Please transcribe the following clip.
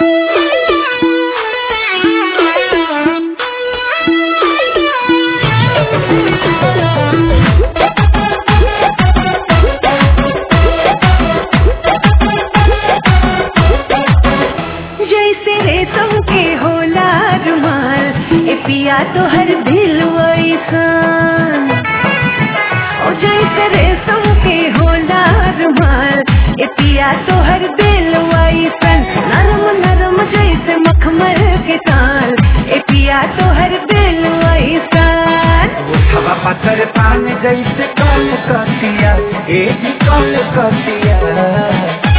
पिया तो हर दिल वैसन और जैसे रेशम के होला रुमाल ए पिया तो हर दिल वैसन नरम नरम जैसे मखमल के ताल ए पिया तो हर दिल वैसन हवा पत्थर पान जैसे कौन कतिया ए जी कौन कतिया